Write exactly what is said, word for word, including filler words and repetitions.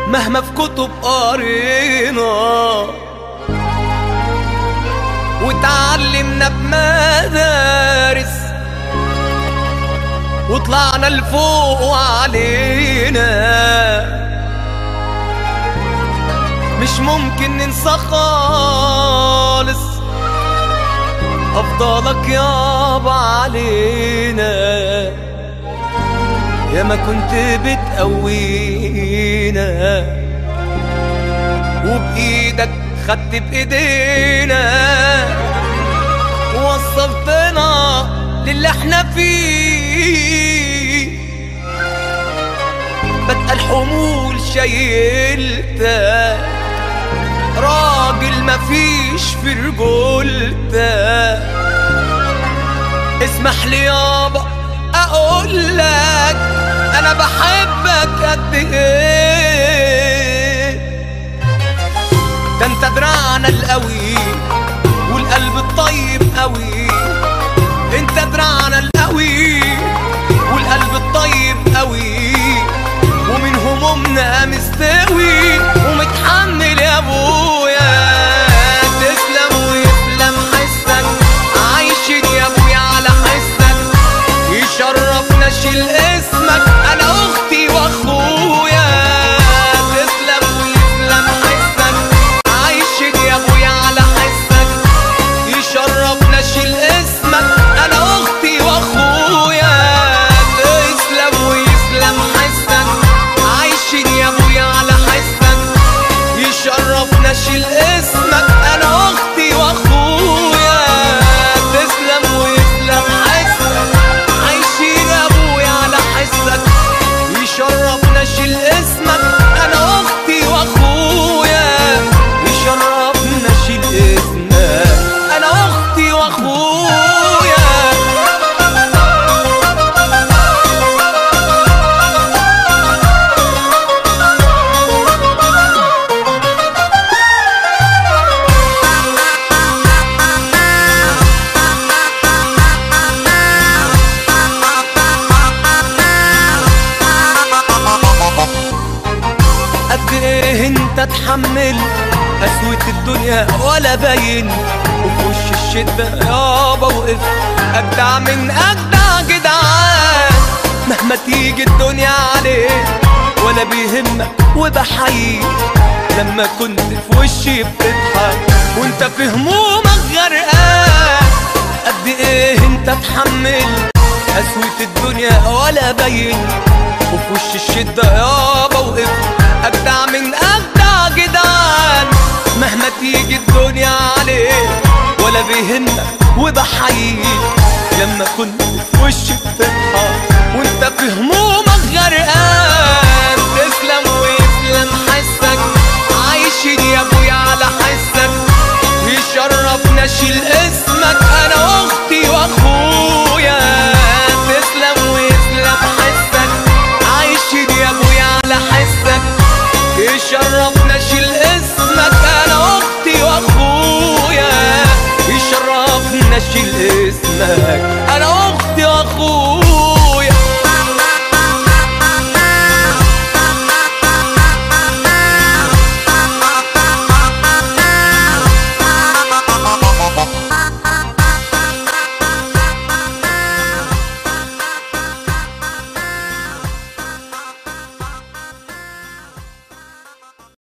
مهما في كتب قرينا وتعلمنا بمدارس وطلعنا لفوق وعلينا، مش ممكن ننسى خالص أفضلك يابا علينا. يا ما كنت بتقوينا وبإيدك خدت بإيدينا ووصلتنا للي احنا فيه. بدأ الحمول شايلتك راجل مفيش في رجولتك. اسمح لي يابا اقول لك انا بحبك قد ايه. ده انت دراعنا القوي والقلب الطيب قوي، انت دراعنا القوي والقلب الطيب قوي، ومن همومنا مستوي ومتحمل يا ابويا. تسلم ويسلم حسك، عايشين يا ابويا على حسك، يشرفنا شيل اسمك انا اختي واخويا. تسلم ويسلم حسك، عايشين يا ابويا على حسك، يشرفنا شيل اسمك انا اختي واخويا. تسلم ويسلم حسك، عايشين يا ابويا على حسك، يشرفنا شيل اسمك انا اختي واخويا. تسلم ويسلم حسك، عايشين يا ابويا على حسك، يشرفنا شيل اسمك انا اختي واخويا. يشرفنا شيل اسمك انا اختي واخويا. قد ايه انت تحمل قسوة الدنيا ولا باين، وفي وش الشدة يابا وقف اجدع من اجدع جدعان. مهما تيجي الدنيا عليك ولا بيهمك وبحييك، لما كنت في وشي بتضحك وانت في همومك غرقان. قد ايه انت تحمل قسوة الدنيا ولا باين، وفي وش الشدة يابا وقف أجدع من أجدع جدعان. مهما تيجي الدنيا عليك ولا بيهمك وبحييك، لما كنت في وشي بتضحك وانت في همومك غرقان. تسلم ويسلم حسك، عايشين يا ابويا على حسك، يشرفنا شيل اسمك انا اختي واخويا. تسلم ويسلم حسك، عايشين يا ابويا على حسك، يشرفنا شيل اسمك انا اختي واخويا. يشرفنا شيل اسمك انا اختي واخويا.